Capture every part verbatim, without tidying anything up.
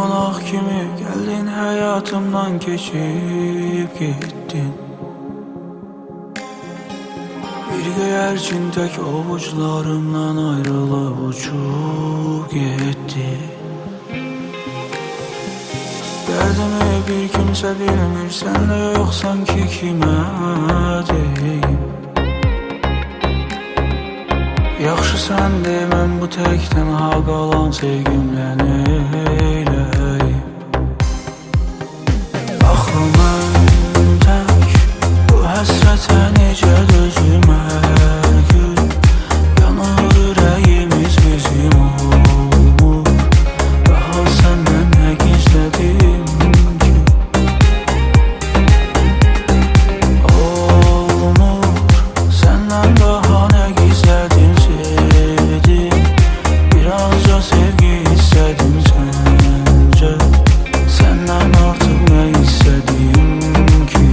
qonaq kimi gəldin həyatımdan keçib getdin. Bir göyərçin tək ovucularımdan ayrılıb uçub getdi. Dərdimi bir kimsə bilmir, sən də yoxsan ki kimə deyim. Yaxşı sən deməm bu tək tənha qalan sevgimlə neyləyim. Axı mən tək bu həsrətə necə dözüm hər gün. Yanır ürəyimiz bizim olmur, daha səndən nə gizlədim ki. Olmur səndən daha nə gizlədim. Birazca sevgi hissedim sence, senden artık ne hissedim ki?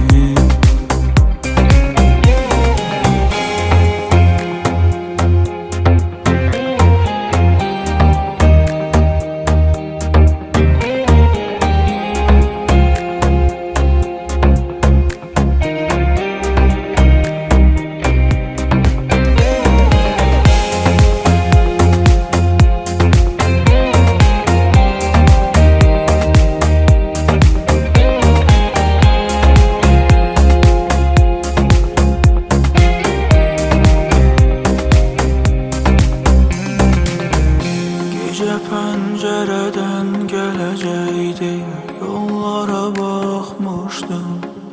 Gece pencereden geleceğiydi, yollara bakmıştım.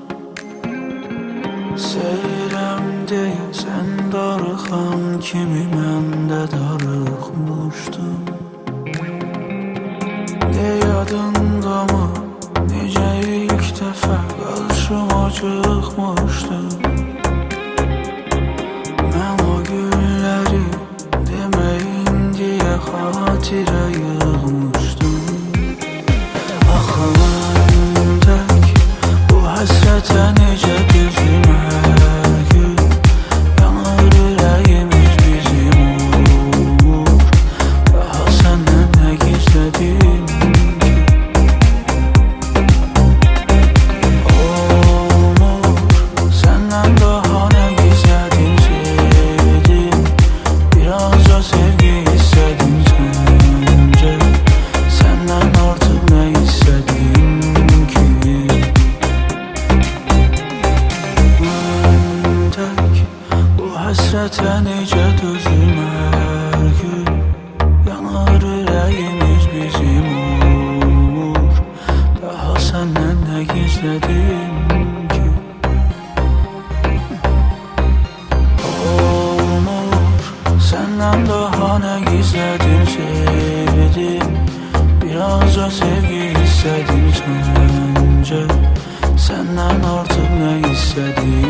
Seyrem diye sen darıxan kimi mən də darıxmışdım. De yadındamı necə ilk dəfə qarşıma çıxmışdım. Mən o günləri deməyin diye xatirə yığmışdım. Axı mən tək bu həsrətə necə dözüm hər gün. Yanır ürəyimiz bizim olmur, daha səndən nə gizlədim ki. Olmur səndən daha nə gizlədim sevdim. Birazca sevgi hissedim sence, senden artık ne hissedim ki? Mən tək bu həsrətə necə dözüm hər gün. Yanar ürəyimiz bizim olmur, daha səndən nə gizlədim ki? Olmur səndən daha nə gizlədim sevdim. Birazca sevgi hissedim sence, senden artık ne hissedim